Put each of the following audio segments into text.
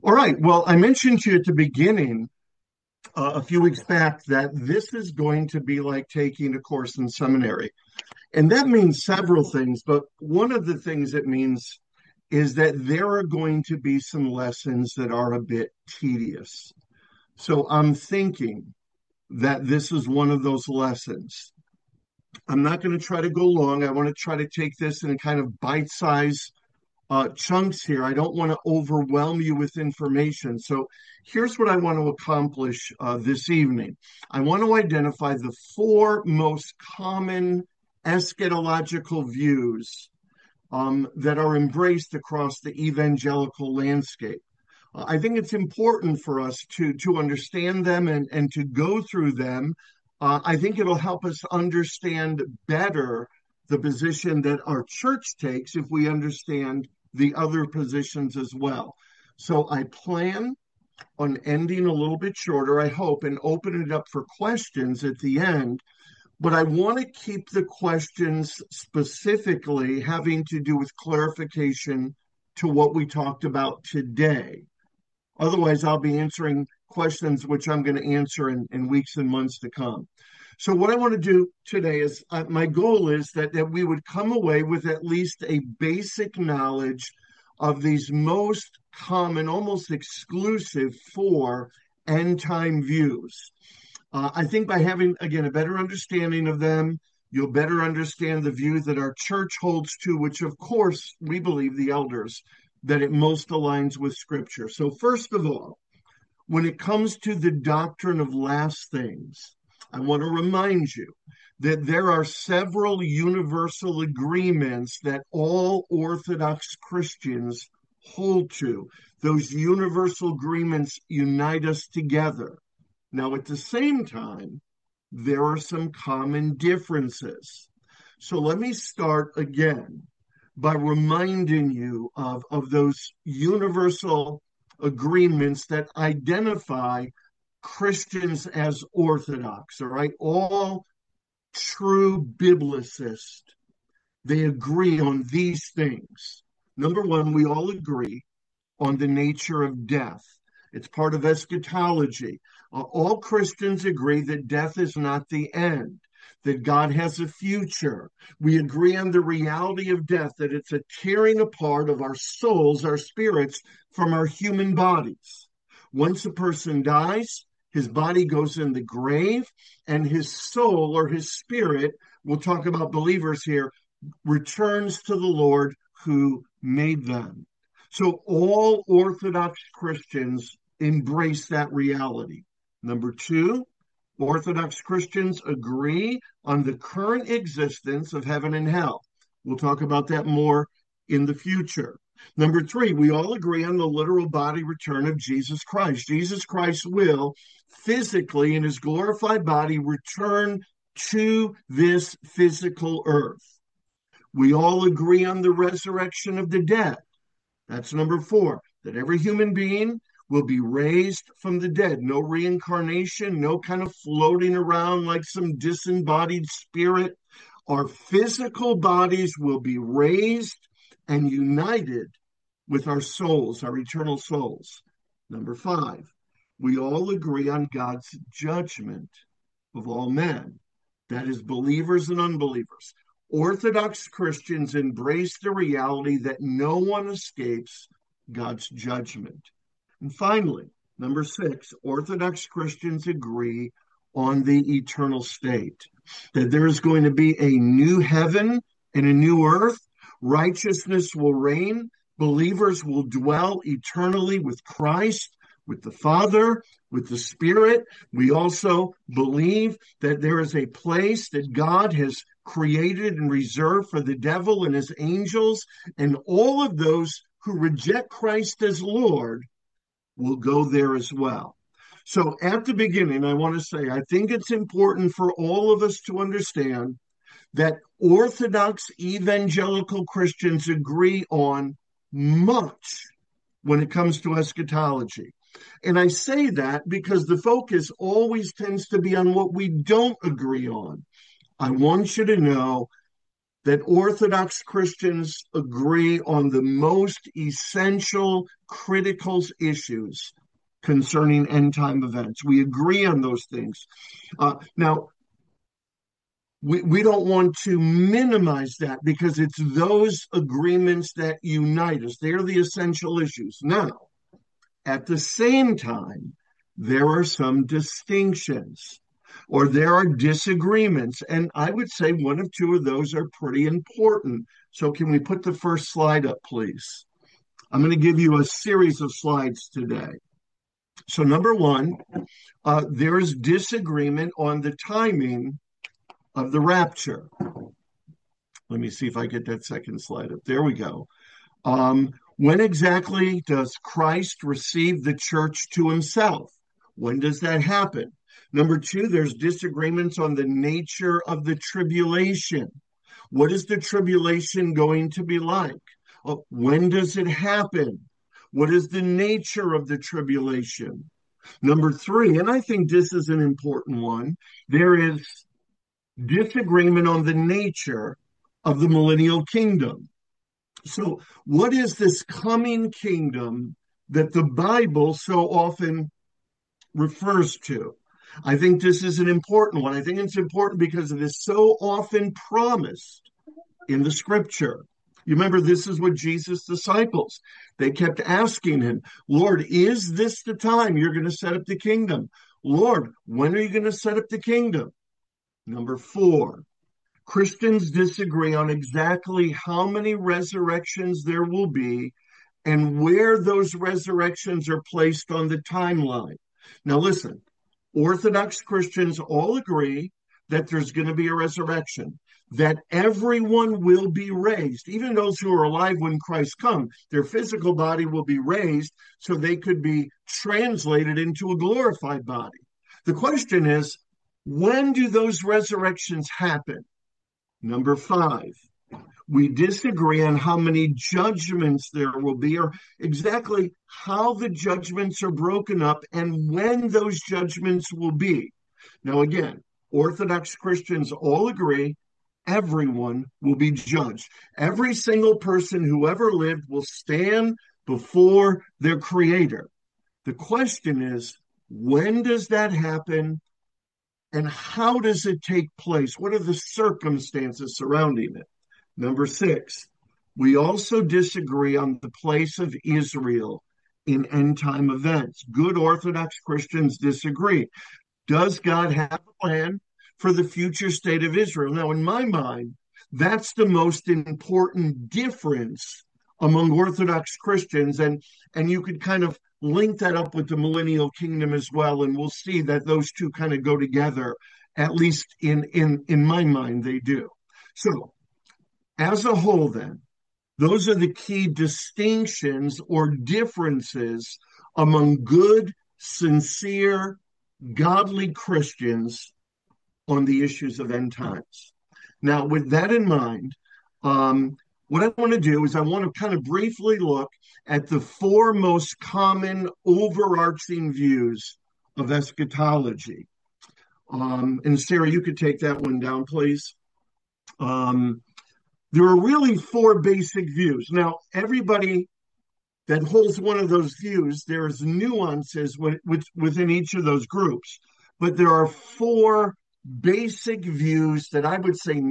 All right. Well, I mentioned to you at the beginning, a few weeks back, that this is going to be like taking a course in seminary. And that means several things, but one of the things it means is that there are going to be some lessons that are a bit tedious. So I'm thinking that this is one of those lessons. I'm not going to try to go long. I want to try to take this in kind of bite-sized chunks here. I don't want to overwhelm you with information. So here's what I want to accomplish this evening. I want to identify the four most common eschatological views that are embraced across the evangelical landscape. I think it's important for us to understand them and to go through them. I think it'll help us understand better the position that our church takes if we understand the other positions as well. So I plan on ending a little bit shorter, I hope, and open it up for questions at the end. But I want to keep the questions specifically having to do with clarification to what we talked about today. Otherwise, I'll be answering questions which I'm going to answer in weeks and months to come. So, what I want to do today is my goal is that we would come away with at least a basic knowledge of these most common, almost exclusive four end time views. I think by having, again, a better understanding of them, you'll better understand the view that our church holds to, which, of course, we believe, the elders, that it most aligns with Scripture. So, first of all, when it comes to the doctrine of last things, I want to remind you that there are several universal agreements that all Orthodox Christians hold to. Those universal agreements unite us together. Now, at the same time, there are some common differences. So let me start again by reminding you of those universal agreements that identify Christians as Orthodox, all right? All true biblicists, they agree on these things. Number one, we all agree on the nature of death. It's part of eschatology. All Christians agree that death is not the end, that God has a future. We agree on the reality of death, that it's a tearing apart of our souls, our spirits, from our human bodies. Once a person dies, his body goes in the grave, and his soul or his spirit, we'll talk about believers here, returns to the Lord who made them. So all Orthodox Christians embrace that reality. Number two, Orthodox Christians agree on the current existence of heaven and hell. We'll talk about that more in the future. Number three, we all agree on the literal body return of Jesus Christ. Jesus Christ will physically, in his glorified body, return to this physical earth. We all agree on the resurrection of the dead. That's number four, that every human being will be raised from the dead. No reincarnation, no kind of floating around like some disembodied spirit. Our physical bodies will be raised and united with our souls, our eternal souls. Number five, we all agree on God's judgment of all men. That is, believers and unbelievers. Orthodox Christians embrace the reality that no one escapes God's judgment. And finally, number six, Orthodox Christians agree on the eternal state, that there is going to be a new heaven and a new earth. Righteousness will reign. Believers will dwell eternally with Christ, with the Father, with the Spirit. We also believe that there is a place that God has created and reserved for the devil and his angels, and all of those who reject Christ as Lord will go there as well. So at the beginning, I want to say, I think it's important for all of us to understand that Orthodox evangelical Christians agree on much when it comes to eschatology. And I say that because the focus always tends to be on what we don't agree on. I want you to know that Orthodox Christians agree on the most essential, critical issues concerning end time events. We agree on those things. Now, we don't want to minimize that because it's those agreements that unite us. They're the essential issues. Now, at the same time, there are some distinctions or there are disagreements. And I would say one of two of those are pretty important. So, can we put the first slide up, please? I'm going to give you a series of slides today. So, number one, there is disagreement on the timing of the rapture. Let me see if I get that second slide up. There we go. When exactly does Christ receive the church to himself? When does that happen? Number two, there's disagreements on the nature of the tribulation. What is the tribulation going to be like? When does it happen? What is the nature of the tribulation? Number three, and I think this is an important one, there is disagreement on the nature of the millennial kingdom. So, what is this coming kingdom that the Bible so often refers to? I think this is an important one. I think it's important because it is so often promised in the scripture. You remember, this is what Jesus' disciples, they kept asking him, Lord, is this the time you're going to set up the kingdom? Lord, when are you going to set up the kingdom? Number four, Christians disagree on exactly how many resurrections there will be and where those resurrections are placed on the timeline. Now, listen, Orthodox Christians all agree that there's going to be a resurrection, that everyone will be raised, even those who are alive when Christ comes. Their physical body will be raised so they could be translated into a glorified body. The question is, when do those resurrections happen? Number five, we disagree on how many judgments there will be or exactly how the judgments are broken up and when those judgments will be. Now, again, Orthodox Christians all agree everyone will be judged. Every single person who ever lived will stand before their Creator. The question is, when does that happen? And how does it take place? What are the circumstances surrounding it? Number six, we also disagree on the place of Israel in end time events. Good Orthodox Christians disagree. Does God have a plan for the future state of Israel? Now, in my mind, that's the most important difference among Orthodox Christians. And you could kind of link that up with the millennial kingdom as well. And we'll see that those two kind of go together, at least in my mind, they do. So, as a whole, then, those are the key distinctions or differences among good, sincere, godly Christians on the issues of end times. Now, with that in mind, what I want to do is I want to kind of briefly look at the four most common overarching views of eschatology. And Sarah, you could take that one down, please. There are really four basic views. Now, everybody that holds one of those views, there's nuances within each of those groups. But there are four basic views that I would say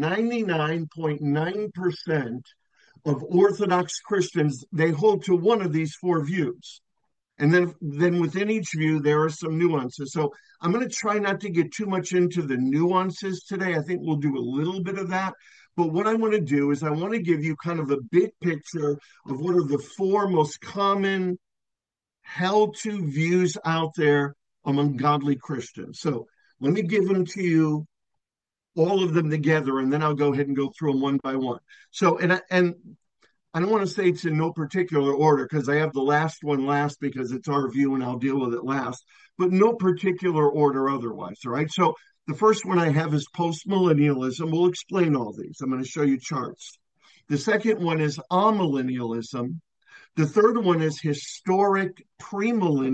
99.9% of Orthodox Christians, they hold to one of these four views. And then within each view, there are some nuances. So I'm going to try not to get too much into the nuances today. I think we'll do a little bit of that. But what I want to do is I want to give you kind of a big picture of what are the four most common held to views out there among godly Christians. So let me give them to you, all of them together, and then I'll go ahead and go through them one by one. So, and I don't want to say it's in no particular order because I have the last one last because it's our view and I'll deal with it last, but no particular order otherwise. All right. So the first one I have is postmillennialism. We'll explain all these. I'm going to show you charts. The second one is amillennialism. The third one is historic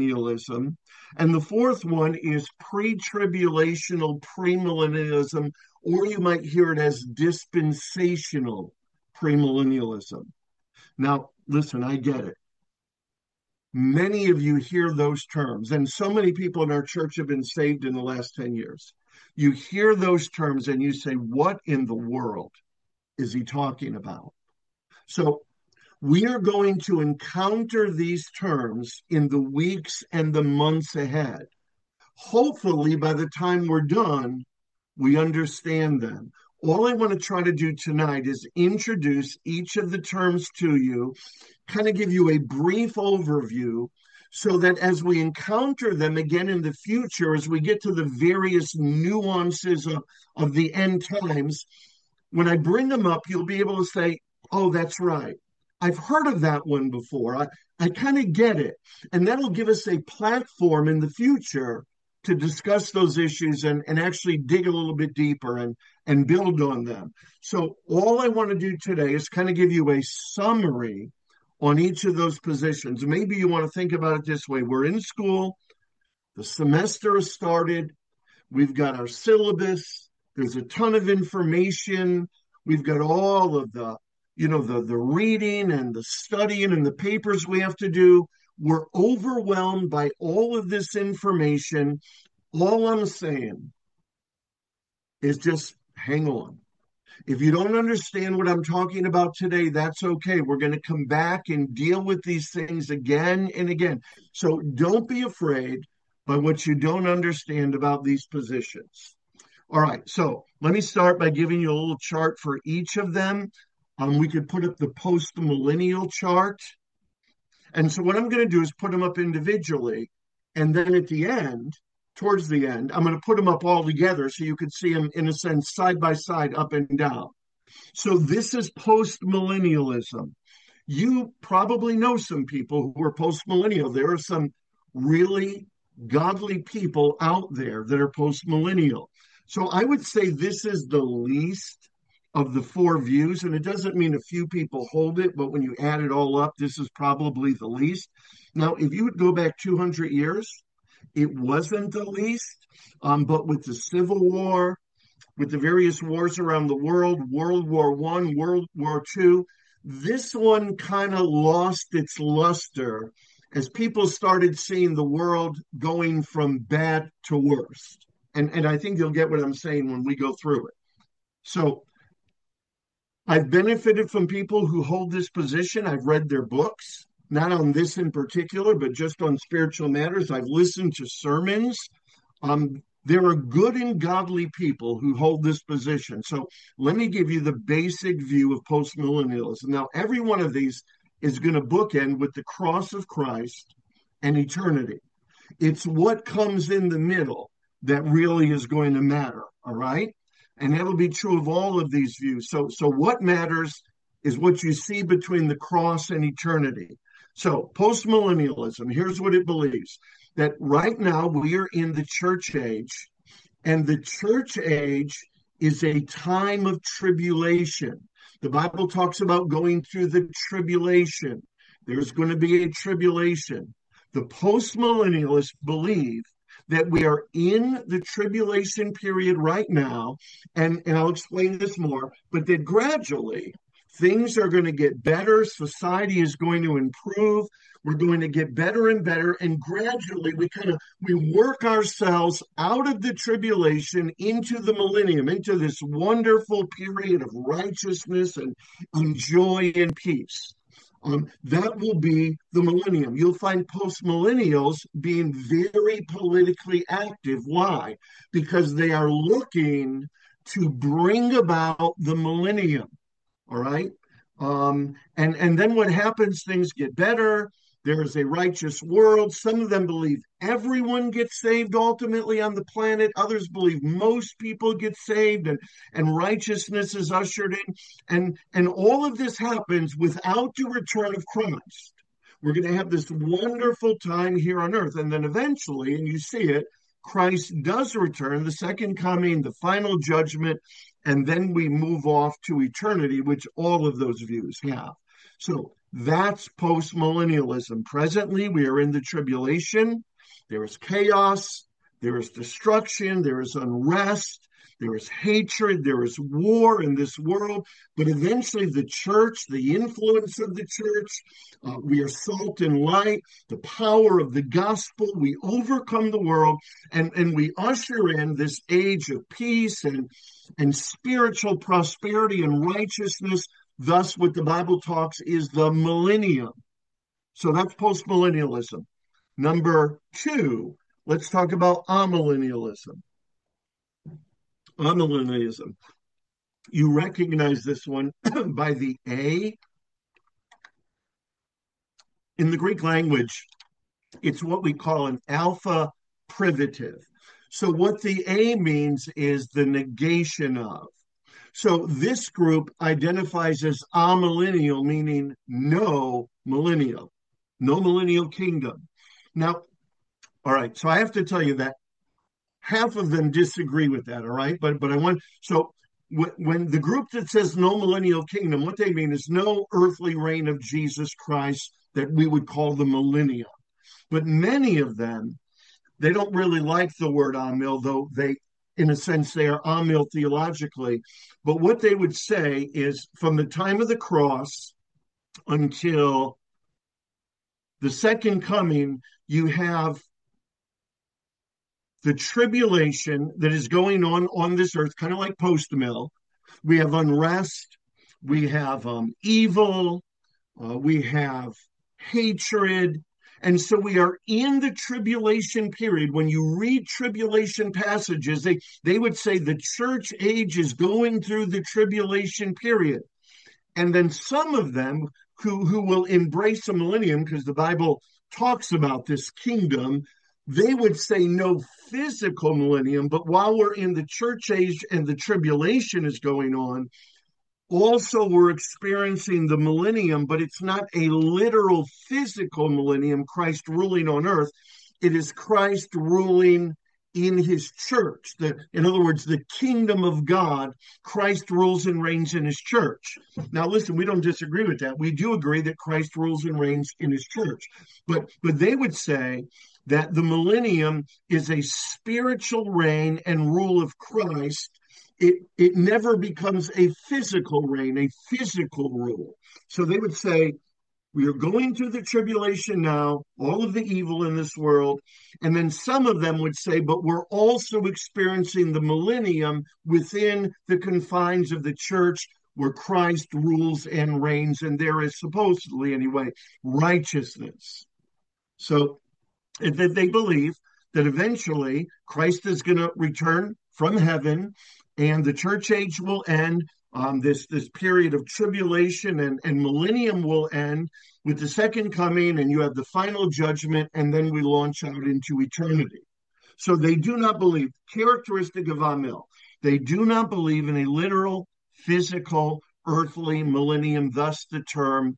premillennialism. And the fourth one is pre-tribulational premillennialism or you might hear it as dispensational premillennialism. Now, listen, I get it. Many of you hear those terms, and so many people in our church have been saved in the last 10 years. You hear those terms and you say, what in the world is he talking about? So we are going to encounter these terms in the weeks and the months ahead. Hopefully, by the time we're done, we understand them. All I want to try to do tonight is introduce each of the terms to you, kind of give you a brief overview so that as we encounter them again in the future, as we get to the various nuances of the end times, when I bring them up, you'll be able to say, oh, that's right. I've heard of that one before. I kind of get it. And that'll give us a platform in the future to discuss those issues and actually dig a little bit deeper and build on them. So all I want to do today is kind of give you a summary on each of those positions. Maybe you want to think about it this way. We're in school. The semester has started. We've got our syllabus. There's a ton of information. We've got all of the reading and the studying and the papers we have to do. We're overwhelmed by all of this information. All I'm saying is just hang on. If you don't understand what I'm talking about today, that's okay. We're going to come back and deal with these things again and again. So don't be afraid by what you don't understand about these positions. All right, so let me start by giving you a little chart for each of them. We could put up the post-millennial chart. And so what I'm going to do is put them up individually. And then at the end, towards the end, I'm going to put them up all together so you can see them, in a sense, side by side, up and down. So this is post-millennialism. You probably know some people who are post-millennial. There are some really godly people out there that are post-millennial. So I would say this is the least of the four views, and it doesn't mean a few people hold it, but when you add it all up, this is probably the least. Now, if you would go back 200 years, it wasn't the least, but with the Civil War, with the various wars around the world, World War I, World War II, this one kind of lost its luster as people started seeing the world going from bad to worse. And I think you'll get what I'm saying when we go through it. So I've benefited from people who hold this position. I've read their books, not on this in particular, but just on spiritual matters. I've listened to sermons. There are good and godly people who hold this position. So let me give you the basic view of postmillennialism. Now, every one of these is going to bookend with the cross of Christ and eternity. It's what comes in the middle that really is going to matter, all right? And that'll be true of all of these views. So what matters is what you see between the cross and eternity. So postmillennialism, here's what it believes, that right now we are in the church age, and the church age is a time of tribulation. The Bible talks about going through the tribulation. There's going to be a tribulation. The postmillennialists believe that we are in the tribulation period right now, and I'll explain this more, but that gradually things are going to get better, society is going to improve, we're going to get better and better, and gradually we work ourselves out of the tribulation into the millennium, into this wonderful period of righteousness and joy and peace. That will be the millennium. You'll find post-millennials being very politically active. Why? Because they are looking to bring about the millennium. All right. And then what happens? Things get better. There is a righteous world. Some of them believe everyone gets saved ultimately on the planet. Others believe most people get saved and righteousness is ushered in. And all of this happens without the return of Christ. We're going to have this wonderful time here on earth. And then eventually, and you see it, Christ does return, the second coming, the final judgment, and then we move off to eternity, which all of those views have. So that's post-millennialism. Presently, we are in the tribulation. There is chaos. There is destruction, there is unrest, there is hatred, there is war in this world. But eventually, the church, the influence of the church, we are salt and light, the power of the gospel, we overcome the world, and we usher in this age of peace and spiritual prosperity and righteousness. Thus, what the Bible talks is the millennium. So that's postmillennialism. Number two, let's talk about amillennialism. Amillennialism. You recognize this one by the A. In the Greek language, it's what we call an alpha privative. So what the A means is the negation of. So this group identifies as amillennial, meaning no millennial, no millennial kingdom. Now, all right, so I have to tell you that half of them disagree with that, all right? But I want, so when the group that says no millennial kingdom, what they mean is no earthly reign of Jesus Christ that we would call the millennium. But many of them, they don't really like the word amil, though they, in a sense, they are amil theologically. But what they would say is from the time of the cross until the second coming, you have the tribulation that is going on this earth, kind of like post-mill. We have unrest, we have evil, we have hatred. And so we are in the tribulation period. When you read tribulation passages, they would say the church age is going through the tribulation period. And then some of them who will embrace a millennium, because the Bible talks about this kingdom, they would say no physical millennium, but while we're in the church age and the tribulation is going on, also we're experiencing the millennium, but it's not a literal physical millennium, Christ ruling on earth. It is Christ ruling in his church. In other words, the kingdom of God, Christ rules and reigns in his church. Now, listen, we don't disagree with that. We do agree that Christ rules and reigns in his church. But they would say that the millennium is a spiritual reign and rule of Christ. It never becomes a physical reign, a physical rule. So they would say, we are going through the tribulation now, all of the evil in this world. And then some of them would say, but we're also experiencing the millennium within the confines of the church where Christ rules and reigns. And there is supposedly, anyway, righteousness. So they believe that eventually Christ is going to return from heaven and the church age will end. This period of tribulation and millennium will end with the second coming, and you have the final judgment, and then we launch out into eternity. So they do not believe, characteristic of Amil, they do not believe in a literal, physical, earthly millennium, thus the term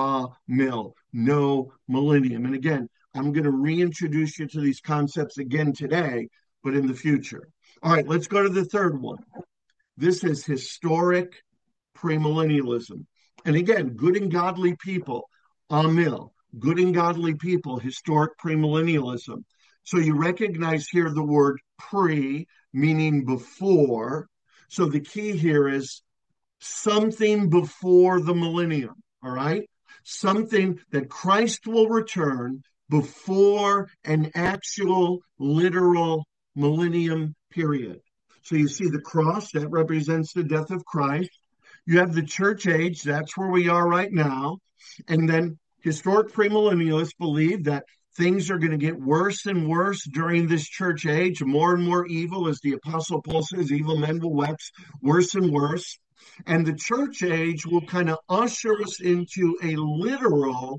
Amil, no millennium. And again, I'm going to reintroduce you to these concepts again today, but in the future. All right, let's go to the third one. This is historic premillennialism. And again, good and godly people, Amil, good and godly people, historic premillennialism. So you recognize here the word pre, meaning before. So the key here is something before the millennium, all right? Something that Christ will return before an actual literal millennium period. So you see the cross, that represents the death of Christ. You have the church age, that's where we are right now. And then historic premillennialists believe that things are going to get worse and worse during this church age, more and more evil, as the Apostle Paul says, evil men will wax worse and worse. And the church age will kind of usher us into a literal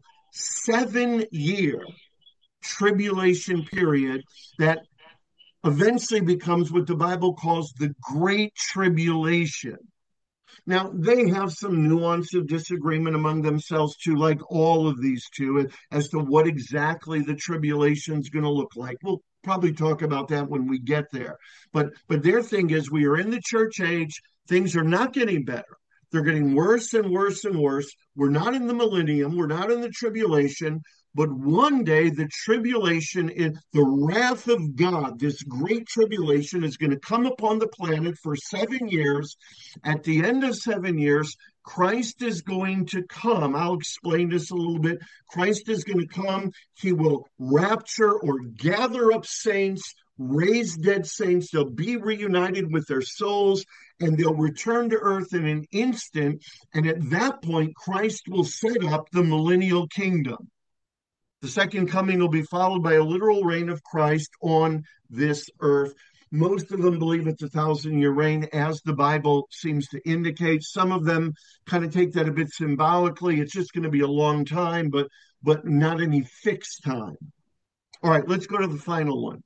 7-year tribulation period that eventually becomes what the Bible calls the Great Tribulation. Now, they have some nuance of disagreement among themselves too, like all of these two, as to what exactly the tribulation is going to look like. We'll probably talk about that when we get there. But their thing is we are in the church age. Things are not getting better. They're getting worse and worse and worse. We're not in the millennium. We're not in the tribulation. But one day, the tribulation, the wrath of God, this great tribulation is going to come upon the planet for 7 years. At the end of 7 years, Christ is going to come. I'll explain this a little bit. Christ is going to come. He will rapture or gather up saints, raise dead saints. They'll be reunited with their souls, and they'll return to earth in an instant. And at that point, Christ will set up the millennial kingdom. The second coming will be followed by a literal reign of Christ on this earth. Most of them believe it's a 1,000-year reign, as the Bible seems to indicate. Some of them kind of take that a bit symbolically. It's just going to be a long time, but not any fixed time. All right, let's go to the final one.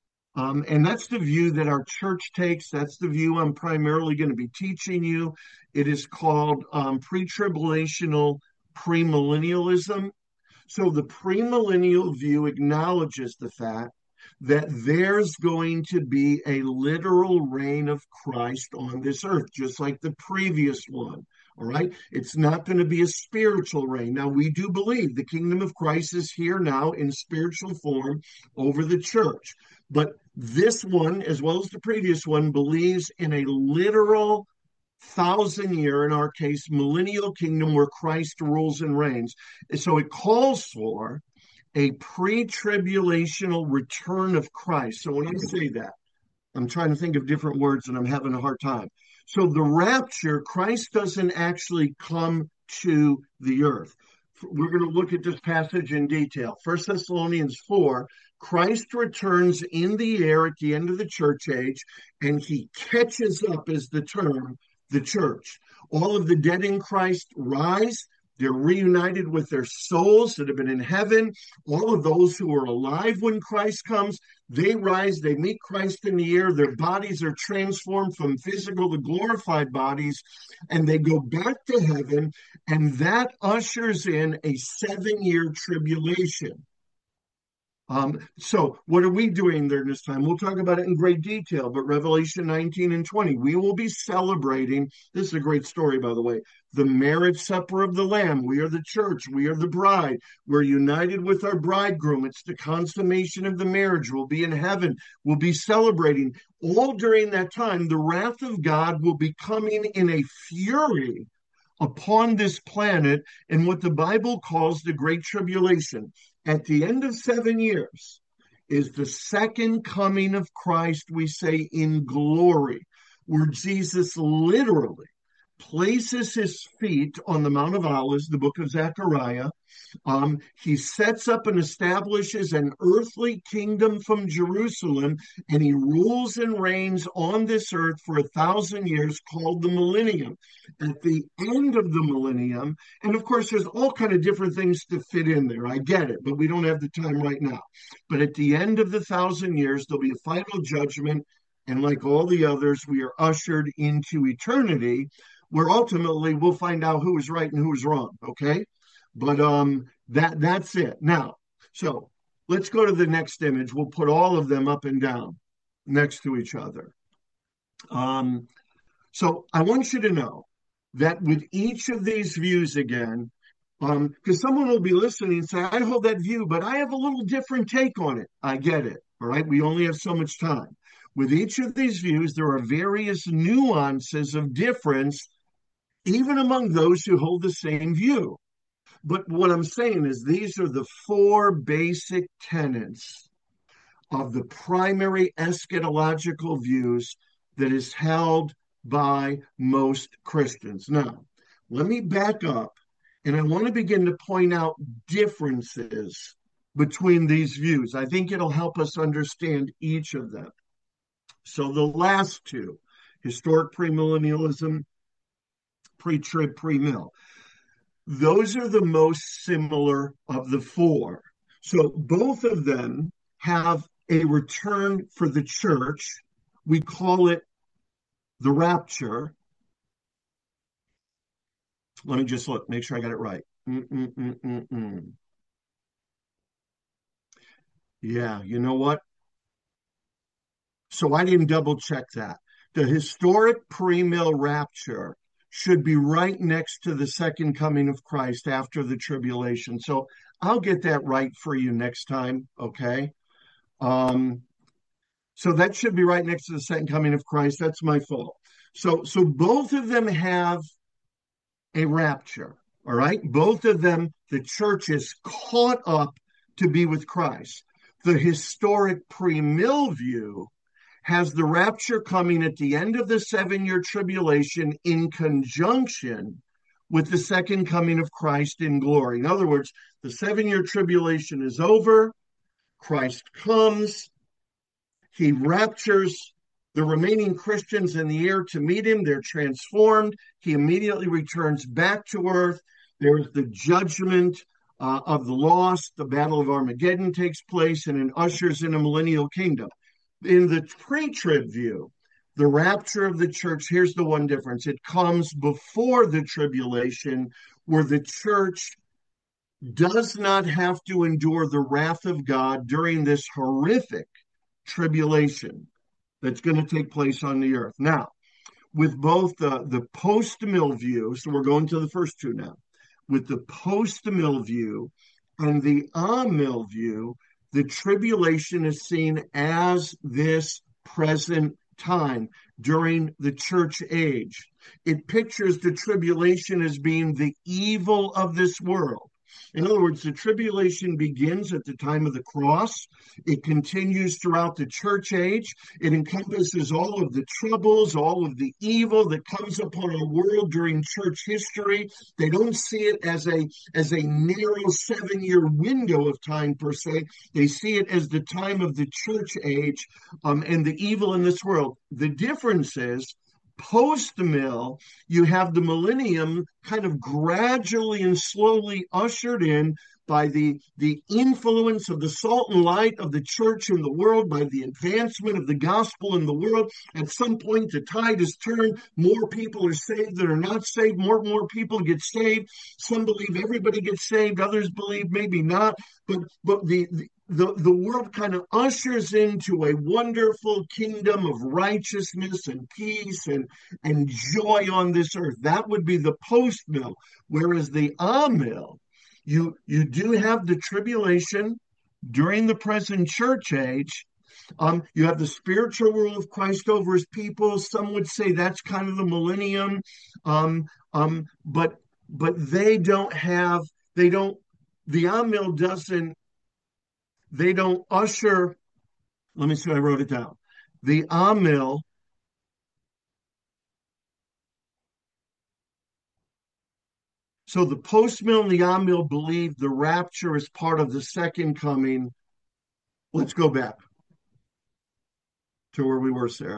And that's the view that our church takes. That's the view I'm primarily going to be teaching you. It is called pre-tribulational premillennialism. So the premillennial view acknowledges the fact that there's going to be a literal reign of Christ on this earth, just like the previous one. All right. It's not going to be a spiritual reign. Now, we do believe the kingdom of Christ is here now in spiritual form over the church. But this one, as well as the previous one, believes in a literal 1,000-year, in our case, millennial kingdom where Christ rules and reigns. So it calls for a pre-tribulational return of Christ. So when I say that, I'm trying to think of different words and I'm having a hard time. So the rapture, Christ doesn't actually come to the earth. We're going to look at this passage in detail. 1 Thessalonians 4, Christ returns in the air at the end of the church age, and he catches up, is the term, the church. All of the dead in Christ rise. They're reunited with their souls that have been in heaven. All of those who are alive when Christ comes, they rise, they meet Christ in the air. Their bodies are transformed from physical to glorified bodies, and they go back to heaven, and that ushers in a 7-year tribulation. So what are we doing during this time? We'll talk about it in great detail, but Revelation 19 and 20, we will be celebrating. This is a great story, by the way. The marriage supper of the Lamb. We are the church. We are the bride. We're united with our bridegroom. It's the consummation of the marriage. We'll be in heaven. We'll be celebrating. All during that time, the wrath of God will be coming in a fury upon this planet in what the Bible calls the Great Tribulation. At the end of 7 years is the second coming of Christ, we say, in glory, where Jesus literally places his feet on the Mount of Olives, the book of Zechariah. He sets up and establishes an earthly kingdom from Jerusalem, and he rules and reigns on this earth for 1,000 years, called the millennium. At the end of the millennium, and of course, there's all kind of different things to fit in there. I get it, but we don't have the time right now. But at the end of the 1,000 years, there'll be a final judgment, and like all the others, we are ushered into eternity, where ultimately we'll find out who was right and who was wrong. Okay, but that's it. Now, so let's go to the next image. We'll put all of them up and down next to each other. So I want you to know that with each of these views again, because someone will be listening and say, I hold that view, but I have a little different take on it. I get it. All right. We only have so much time. With each of these views, there are various nuances of difference, even among those who hold the same view. But what I'm saying is these are the four basic tenets of the primary eschatological views that is held by most Christians. Now, let me back up, and I want to begin to point out differences between these views. I think it'll help us understand each of them. So the last two, historic premillennialism, pre-trib, pre-mill, those are the most similar of the four. So both of them have a return for the church. We call it the rapture. Let me just look, make sure I got it right. Yeah, you know what? So I didn't double check that. The historic pre-mill rapture should be right next to the second coming of Christ after the tribulation. So I'll get that right for you next time, okay? Um, so that should be right next to the second coming of Christ. That's my fault. So both of them have a rapture, all right? Both of them, the church is caught up to be with Christ. The historic pre-mill view has the rapture coming at the end of the 7-year tribulation in conjunction with the second coming of Christ in glory. In other words, the 7-year tribulation is over, Christ comes, he raptures the remaining Christians in the air to meet him. They're transformed. He immediately returns back to earth. There's the judgment of the lost. The Battle of Armageddon takes place and it ushers in a millennial kingdom. In the pre-trib view, the rapture of the church, here's the one difference. It comes before the tribulation, where the church does not have to endure the wrath of God during this horrific tribulation that's going to take place on the earth. Now, with both the post-mill view, so we're going to the first two now, with the post-mill view and the mill view, the tribulation is seen as this present time during the church age. It pictures the tribulation as being the evil of this world. In other words, the tribulation begins at the time of the cross. It continues throughout the church age. It encompasses all of the troubles, all of the evil that comes upon our world during church history. They don't see it as a narrow 7-year window of time per se. They see it as the time of the church age and the evil in this world. The difference is, post-mill, you have the millennium kind of gradually and slowly ushered in by the influence of the salt and light of the church in the world, by the advancement of the gospel in the world. At some point, the tide is turned. More people are saved than are not saved. More and more people get saved. Some believe everybody gets saved. Others believe maybe not. But the world kind of ushers into a wonderful kingdom of righteousness and peace and joy on this earth. That would be the post-mill. Whereas the mill, you do have the tribulation during the present church age. You have the spiritual rule of Christ over his people. Some would say that's kind of the millennium. But they don't have, the mill doesn't, they don't usher, let me see, I wrote it down. The mill, so the post-mill and the mill believe the rapture is part of the second coming. Let's go back to where we were, Sarah.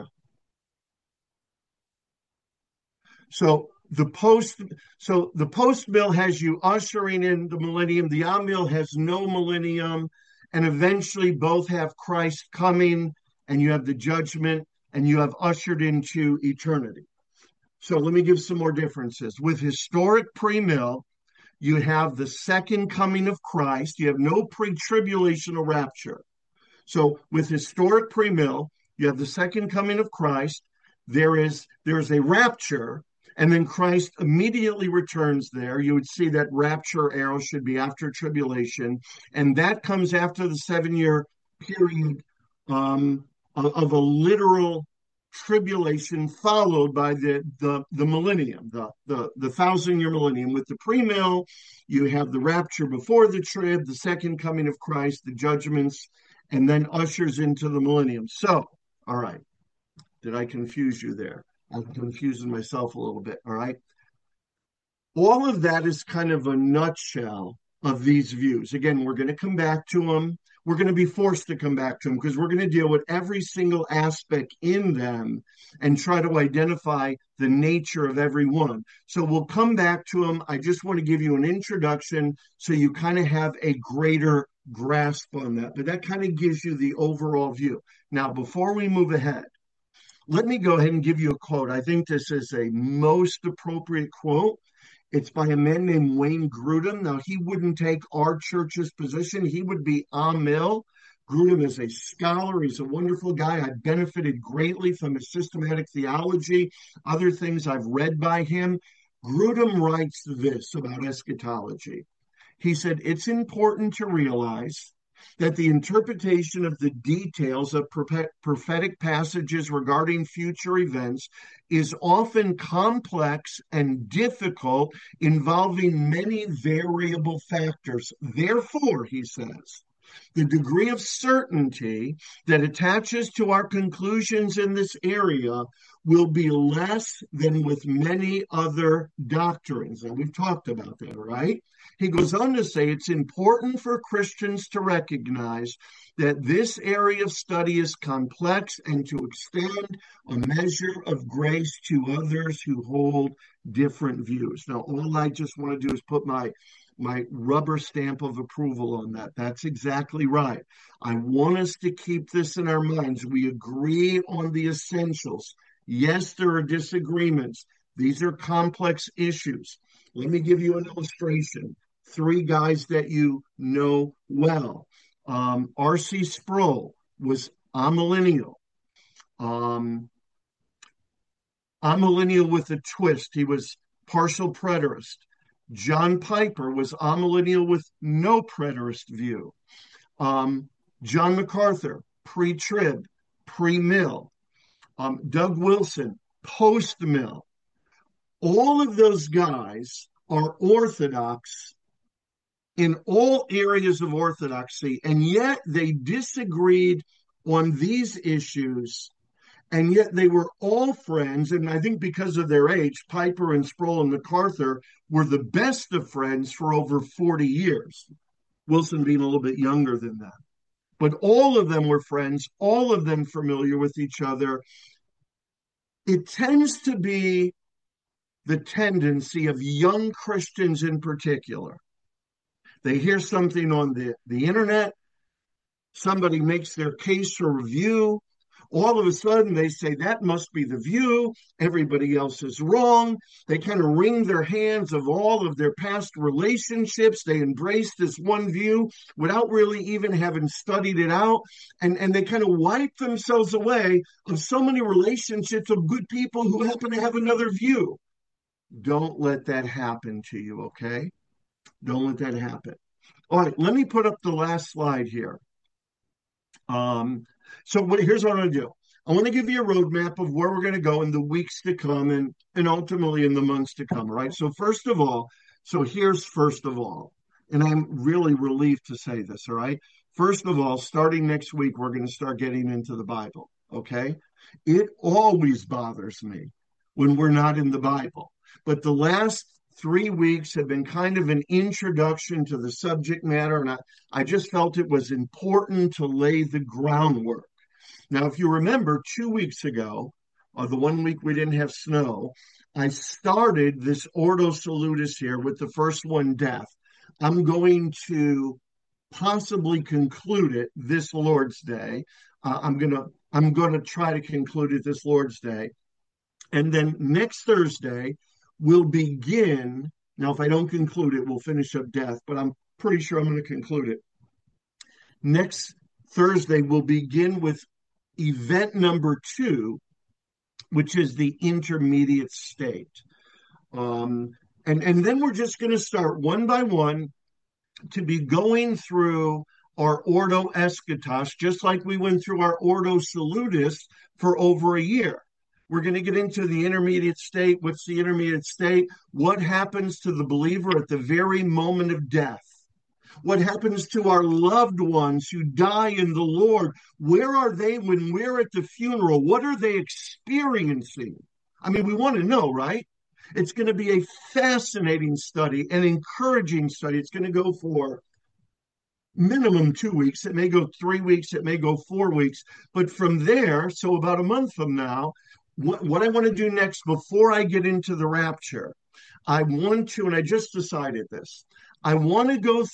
So the post-mill has you ushering in the millennium. The mill has no millennium, and eventually both have Christ coming, and you have the judgment, and you have ushered into eternity. So let me give some more differences. With historic pre-mill, you have the second coming of Christ. You have no pre-tribulational rapture. So with historic pre-mill, you have the second coming of Christ. There's a rapture, and then Christ immediately returns there. You would see that rapture arrow should be after tribulation, and that comes after the 7-year period of a literal tribulation, followed by the millennium, the 1,000-year millennium. With the pre-mill, you have the rapture before the trib, the second coming of Christ, the judgments, and then ushers into the millennium. So, all right, did I confuse you there? I'm confusing myself a little bit. All right. All of that is kind of a nutshell of these views. Again, we're going to come back to them. We're going to be forced to come back to them because we're going to deal with every single aspect in them and try to identify the nature of every one. So we'll come back to them. I just want to give you an introduction so you kind of have a greater grasp on that. But that kind of gives you the overall view. Now, before we move ahead, let me go ahead and give you a quote. I think this is a most appropriate quote. It's by a man named Wayne Grudem. Now, he wouldn't take our church's position. He would be mill, Grudem is a scholar. He's a wonderful guy. I benefited greatly from his systematic theology, other things I've read by him. Grudem writes this about eschatology. He said, it's important to realize that the interpretation of the details of prophetic passages regarding future events is often complex and difficult, involving many variable factors. Therefore, he says, the degree of certainty that attaches to our conclusions in this area will be less than with many other doctrines. And we've talked about that, right? He goes on to say it's important for Christians to recognize that this area of study is complex and to extend a measure of grace to others who hold different views. Now, all I just want to do is put my rubber stamp of approval on that. That's exactly right. I want us to keep this in our minds. We agree on the essentials. Yes, there are disagreements. These are complex issues. Let me give you an illustration. 3 guys that you know well. R.C. Sproul was amillennial. Amillennial with a twist. He was partial preterist. John Piper was amillennial with no preterist view. John MacArthur, pre-trib, pre-mill. Doug Wilson, post-mill. All of those guys are orthodox in all areas of orthodoxy, and yet they disagreed on these issues, and yet they were all friends. And I think because of their age, Piper and Sproul and MacArthur were the best of friends for over 40 years, Wilson being a little bit younger than that. But all of them were friends, all of them familiar with each other. It tends to be the tendency of young Christians in particular. They hear something on the internet, somebody makes their case for review. All of a sudden, they say that must be the view. Everybody else is wrong. They kind of wring their hands of all of their past relationships. They embrace this one view without really even having studied it out. And they kind of wipe themselves away of so many relationships of good people who happen to have another view. Don't let that happen to you, okay? Don't let that happen. All right, let me put up the last slide here. Here's what I'm going to do. I want to give you a roadmap of where we're going to go in the weeks to come and ultimately in the months to come, right? Here's first of all, and I'm really relieved to say this, all right? First of all, starting next week, we're going to start getting into the Bible, okay? It always bothers me when we're not in the Bible. But the last 3 weeks have been kind of an introduction to the subject matter, and I just felt it was important to lay the groundwork. Now, if you remember, 2 weeks ago, or the 1 week we didn't have snow, I started this Ordo Salutis here with the first one, death. I'm going to possibly conclude it this Lord's Day. I'm gonna try to conclude it this Lord's Day, and then next Thursday we'll begin. Now, if I don't conclude it, we'll finish up death, but I'm pretty sure I'm going to conclude it. Next Thursday we'll begin with event number 2, which is the intermediate state. And then we're just going to start one by one to be going through our Ordo Eschatos, just like we went through our Ordo Salutis for over a year. We're going to get into the intermediate state. What's the intermediate state? What happens to the believer at the very moment of death? What happens to our loved ones who die in the Lord? Where are they when we're at the funeral? What are they experiencing? I mean, we want to know, right? It's going to be a fascinating study, an encouraging study. It's going to go for minimum 2 weeks. It may go 3 weeks. It may go 4 weeks. But from there, so about a month from now, what I want to do next before I get into the rapture, I want to, and I just decided this, I want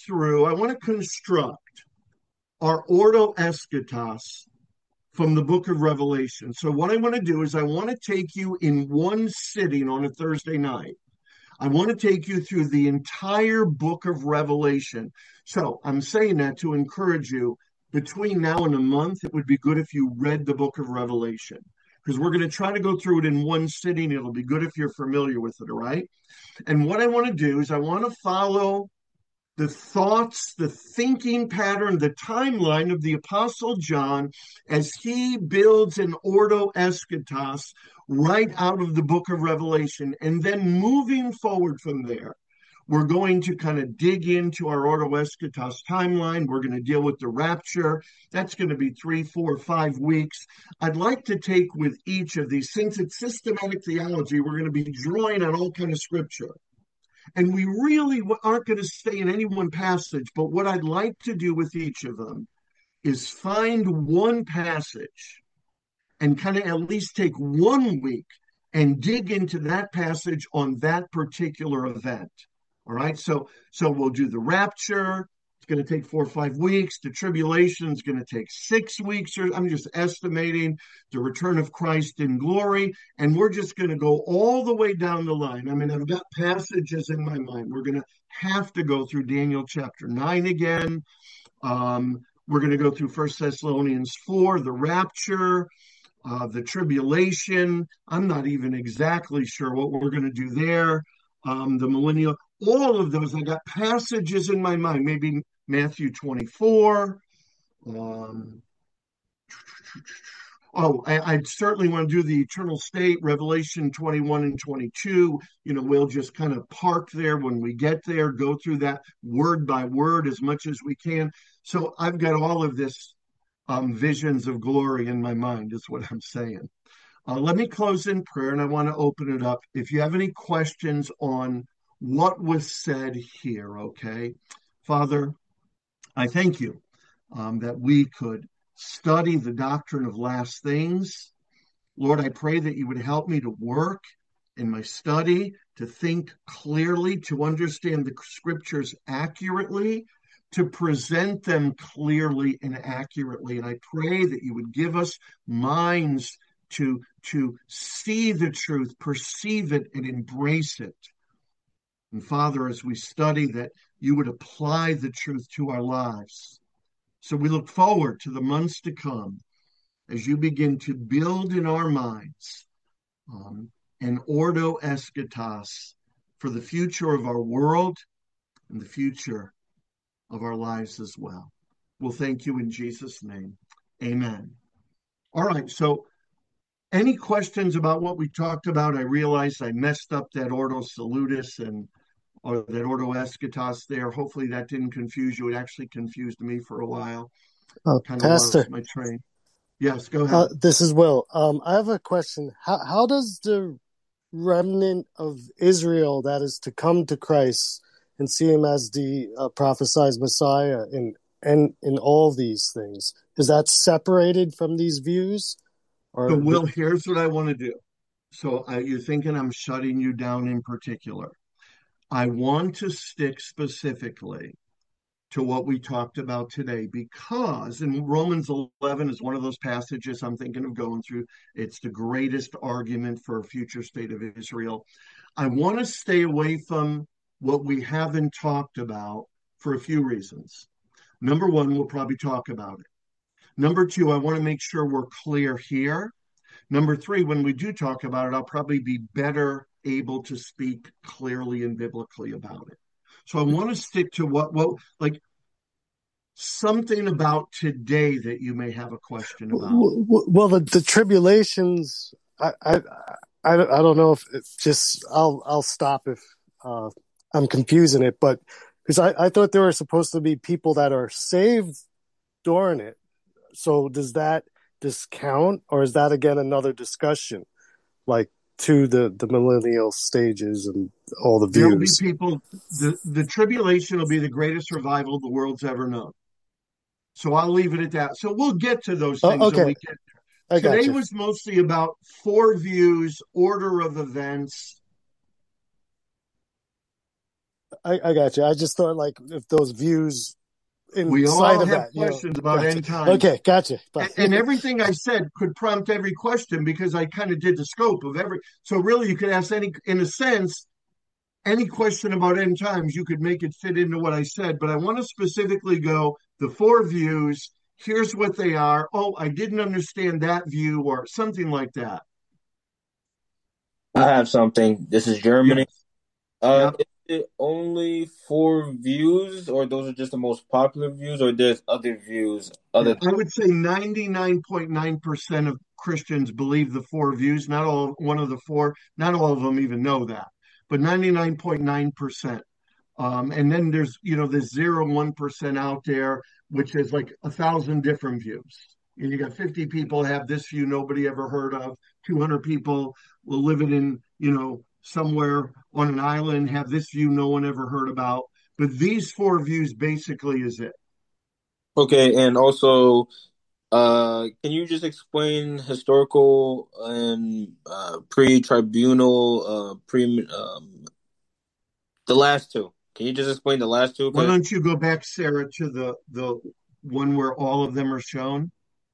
to construct our Ordo Eschatos from the book of Revelation. So what I want to do is I want to take you in one sitting on a Thursday night. I want to take you through the entire book of Revelation. So I'm saying that to encourage you. between now and a month, it would be good if you read the book of Revelation, because we're going to try to go through it in one sitting. It'll be good if you're familiar with it, all right? And what I want to do is I want to follow the thoughts, the thinking pattern, the timeline of the Apostle John as he builds an ordo eschatos right out of the book of Revelation. And then moving forward from there, we're going to kind of dig into our ordo eschatos timeline. We're going to deal with the rapture. That's going to be 3, 4, 5 weeks. I'd like to take with each of these, since it's systematic theology, we're going to be drawing on all kind of scripture. And we really aren't going to stay in any one passage, but what I'd like to do with each of them is find one passage and kind of at least take 1 week and dig into that passage on that particular event. All right. So we'll do the rapture. It's going to take 4 or 5 weeks. The tribulation is going to take 6 weeks, or I'm just estimating the return of Christ in glory. And we're just going to go all the way down the line. I mean, I've got passages in my mind. We're going to have to go through Daniel chapter 9 again. We're going to go through 1 Thessalonians 4, the rapture, the tribulation. I'm not even exactly sure what we're going to do there. The millennial, all of those, I got passages in my mind, maybe Matthew 24. I certainly want to do the eternal state, Revelation 21 and 22. We'll just kind of park there when we get there, go through that word by word as much as we can. So I've got all of this visions of glory in my mind, is what I'm saying. Let me close in prayer, and I want to open it up. If you have any questions on what was said here, okay? Father, I thank you that we could study the doctrine of last things. Lord, I pray that you would help me to work in my study, to think clearly, to understand the scriptures accurately, to present them clearly and accurately. And I pray that you would give us minds to see the truth, perceive it, and embrace it. And Father, as we study, that you would apply the truth to our lives. So we look forward to the months to come as you begin to build in our minds an ordo eschatos for the future of our world and the future of our lives as well. We'll thank you in Jesus' name. Amen. All right, so any questions about what we talked about? I realized I messed up that ordo salutis or that ordo eschatos there. Hopefully that didn't confuse you. It actually confused me for a while. Kind of Pastor, lost my train. Yes, go ahead. this is Will. I have a question. How does the remnant of Israel that is to come to Christ and see him as the prophesied Messiah in all these things, is that separated from these views? So, Will, here's what I want to do. So you're thinking I'm shutting you down in particular. I want to stick specifically to what we talked about today, because in Romans 11 is one of those passages I'm thinking of going through. It's the greatest argument for a future state of Israel. I want to stay away from what we haven't talked about for a few reasons. Number one, we'll probably talk about it. Number two, I want to make sure we're clear here. Number three, when we do talk about it, I'll probably be better able to speak clearly and biblically about it. So I want to stick to what like something about today that you may have a question about. Well, the tribulations, I don't know if it's just, I'll stop if I'm confusing it, but because I thought there were supposed to be people that are saved during it. So does that discount, or is that again another discussion, like to the millennial stages and all the views? There will be people, the tribulation will be the greatest revival the world's ever known. So I'll leave it at that. So we'll get to those things when we get there. Today was mostly about 4 views, order of events. I got you. I just thought like if those views we all have questions about end times. Okay, gotcha. And everything I said could prompt every question, because I kind of did the scope of every. So really, you could ask in a sense, any question about end times, you could make it fit into what I said. But I want to specifically go the 4 views Here's what they are. Oh, I didn't understand that view, or something like that. I have something. This is Germany. Yes. Yep. Is it only four views, or those are just the most popular views, or there's other views Yeah, other? I would say 99.9% of Christians believe the four views. Not all, one of the four, not all of them even know that, but 99.9%. And then there's, there's 0.1% out there, which is like 1,000 different views. And you got 50 people have this view nobody ever heard of. 200 people will live it in, somewhere on an island, have this view no one ever heard about. But these four views basically is it. Okay, and also, can you just explain historical and pre-tribunal, the last two? Can you just explain the last two? Why Because don't you go back, Sarah, to the one where all of them are shown?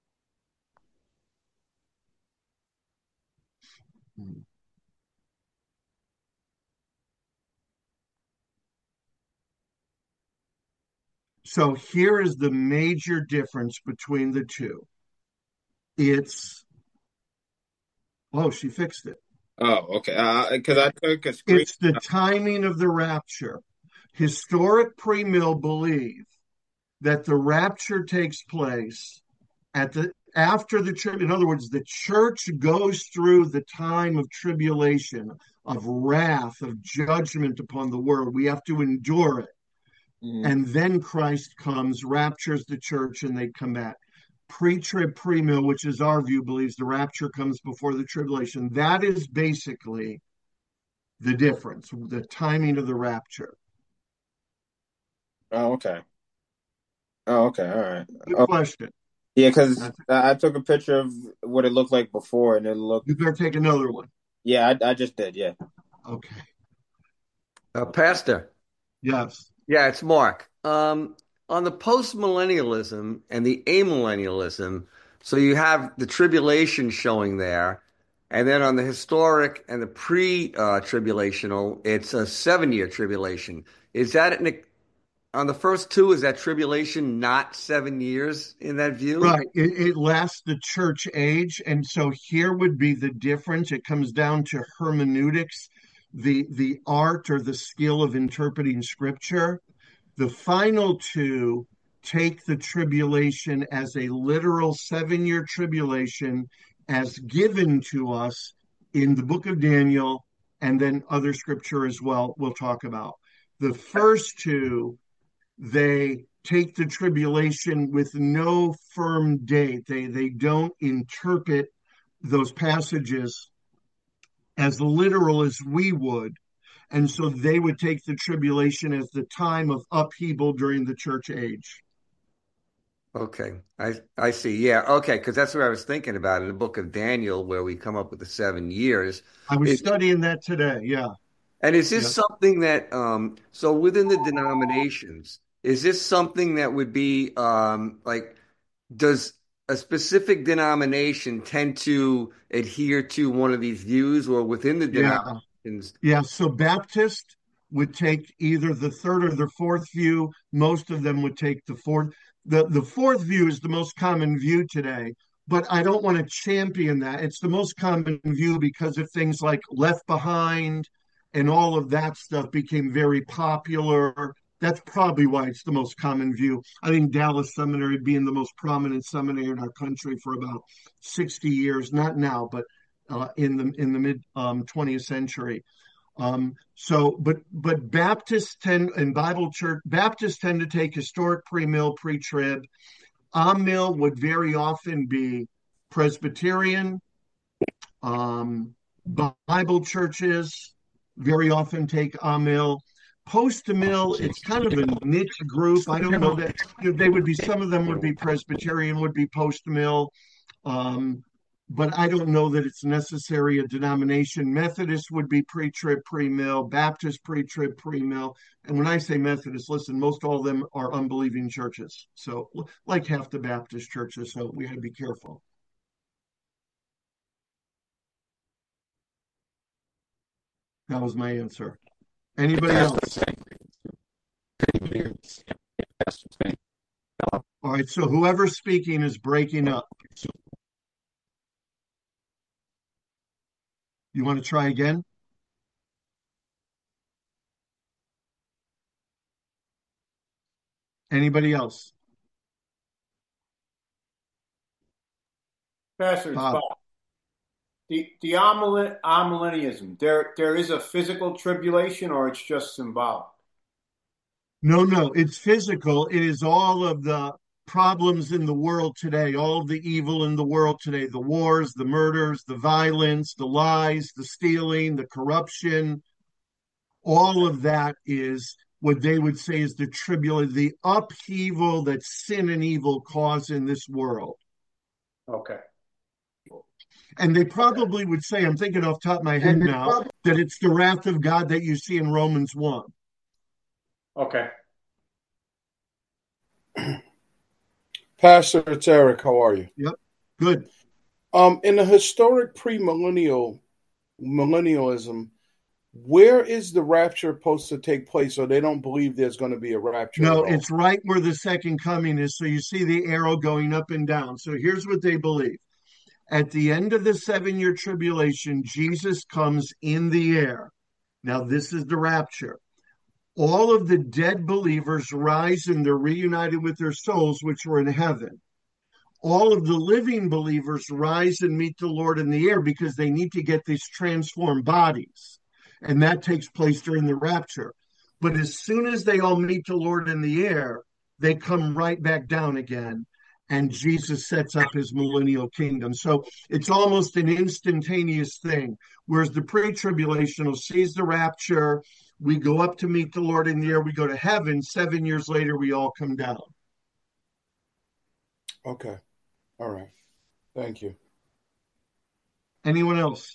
So here is the major difference between the two. It's Oh, she fixed it. oh, okay, because I took a screen. It's the timing of the rapture. Historic premill believe that the rapture takes place at the after the church. In other words, the church goes through the time of tribulation, of wrath, of judgment upon the world. We have to endure it. Mhm. And then Christ comes, raptures the church, and they come back. Pre-trib, premill, which is our view, believes the rapture comes before the tribulation. That is basically the difference, the timing of the rapture. Oh, okay. Oh, okay. All right. Good Oh, question. yeah, because That's, I took a picture of what it looked like before, and it looked. you better take another one. Yeah, I just did. Yeah. Okay. Pastor. Yes. Yeah, it's Mark. On the post-millennialism and the amillennialism, so you have the tribulation showing there, and then on the historic and the pre-tribulational, it's a 7-year tribulation. Is that on the first two, is that tribulation not 7 years in that view? Right. It lasts the church age. And so here would be the difference. It comes down to hermeneutics, the art or the skill of interpreting scripture. The final two take the tribulation as a literal 7-year tribulation as given to us in the book of Daniel and then other scripture as well, we'll talk about. The first two, they take the tribulation with no firm date. They don't interpret those passages as literal as we would. And so they would take the tribulation as the time of upheaval during the church age. Okay, I see. Yeah, okay, because that's what I was thinking about in the book of Daniel, where we come up with the 7 years. I was studying that today. Yeah. And is this Yeah. something that, so within the denominations, is this something that would be like, does a specific denomination tend to adhere to one of these views, or within the Yeah. denominations? Yeah. So Baptist would take either the third or the fourth view. Most of them would take the fourth. The fourth view is the most common view today, but I don't want to champion that. It's the most common view because of things like Left Behind and all of that stuff became very popular. That's probably why it's the most common view. I think Dallas Seminary being the most prominent seminary in our country for about 60 years, not now, but in the mid 20th century. But Baptists tend in Bible church Baptists tend to take historic pre-mill, pre-trib. Mill would very often be Presbyterian. Bible churches very often take Mill. Post mill, it's kind of a niche group. I don't know that they would be. Some of them would be Presbyterian, would be post mill. Um, but I don't know that it's necessary a denomination. Methodist would be pre-trib, pre-mill, Baptist pre-trib, pre-mill. And when I say Methodist, listen, most all of them are unbelieving churches. So like half the Baptist churches, so we have to be careful. That was my answer. Anybody else? All right, so whoever's speaking is breaking up. You want to try again? Anybody else? Pastor, it's Bob? Bob. The amillennialism, there is a physical tribulation, or it's just symbolic? No, no, it's physical. It is all of the problems in the world today, all of the evil in the world today, the wars, the murders, the violence, the lies, the stealing, the corruption. All of that is what they would say is the tribulation, the upheaval that sin and evil cause in this world. Okay. And they probably would say, I'm thinking off the top of my head now, that it's the wrath of God that you see in Romans 1. Okay. Pastor, it's Eric. How are you? Yep. Good. In the historic millennialism, where is the rapture supposed to take place? Or they don't believe there's going to be a rapture No, at all? it's right where the second coming is. So you see the arrow going up and down. So here's what they believe. At the end of the 7-year tribulation, Jesus comes in the air. Now, this is the rapture. All of the dead believers rise and they're reunited with their souls, which were in heaven. All of the living believers rise and meet the Lord in the air because they need to get these transformed bodies. And that takes place during the rapture. But as soon as they all meet the Lord in the air, they come right back down again. And Jesus sets up his millennial kingdom. So it's almost an instantaneous thing. Whereas the pre-tribulational sees the rapture, we go up to meet the Lord in the air, we go to heaven. 7 years later, we all come down. Okay. All right. Thank you. Anyone else?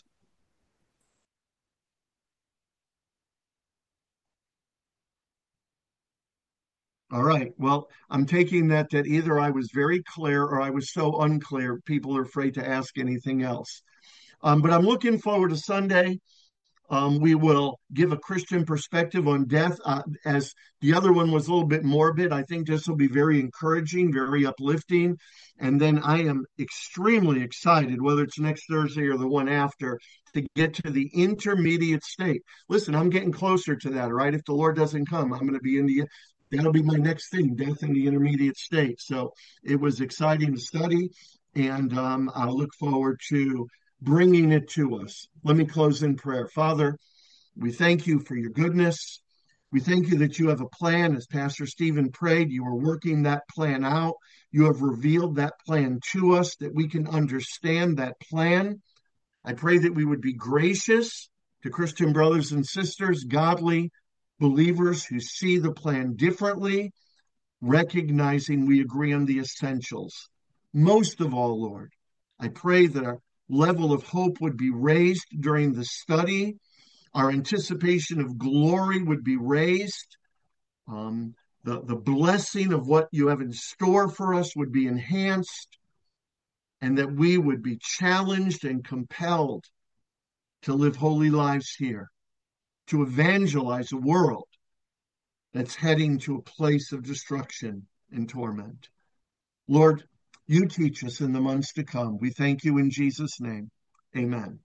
All right. Well, I'm taking that either I was very clear or I was so unclear, people are afraid to ask anything else. But I'm looking forward to Sunday. We will give a Christian perspective on death, as the other one was a little bit morbid. I think this will be very encouraging, very uplifting. And then I am extremely excited, whether it's next Thursday or the one after, to get to the intermediate state. Listen, I'm getting closer to that, right? If the Lord doesn't come, I'm going to be in that'll be my next thing, death in the intermediate state. So it was exciting to study, and I look forward to bringing it to us. Let me close in prayer. Father, we thank you for your goodness. We thank you that you have a plan. As Pastor Stephen prayed, you are working that plan out. You have revealed that plan to us that we can understand that plan. I pray that we would be gracious to Christian brothers and sisters, godly believers who see the plan differently, recognizing we agree on the essentials. Most of all, Lord, I pray that our level of hope would be raised during the study. Our anticipation of glory would be raised. The blessing of what you have in store for us would be enhanced, and that we would be challenged and compelled to live holy lives here, to evangelize a world that's heading to a place of destruction and torment. Lord, you teach us in the months to come. We thank you in Jesus' name. Amen.